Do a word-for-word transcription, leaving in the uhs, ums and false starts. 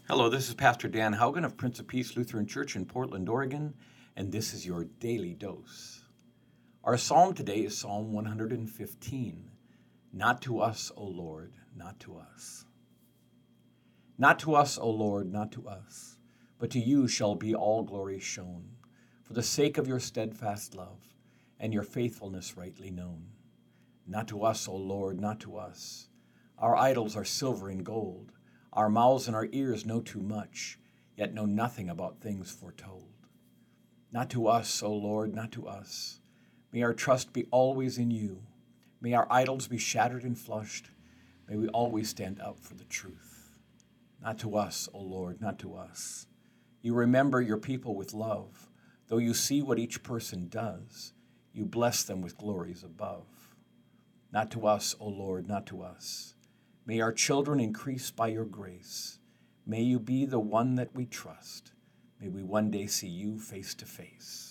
Hello, this is Pastor Dan Haugen of Prince of Peace Lutheran Church in Portland, Oregon, and this is your daily dose. Our psalm today is Psalm one hundred fifteen. Not to us, O Lord, not to us. Not to us, O Lord, not to us, but to you shall be all glory shown, for the sake of your steadfast love and your faithfulness rightly known. Not to us, O Lord, not to us. Our idols are silver and gold. Our mouths and our ears know too much, yet know nothing about things foretold. Not to us, O Lord, not to us. May our trust be always in you. May our idols be shattered and flushed. May we always stand up for the truth. Not to us, O Lord, not to us. You remember your people with love. Though you see what each person does, you bless them with glories above. Not to us, O Lord, not to us. May our children increase by your grace. May you be the one that we trust. May we one day see you face to face.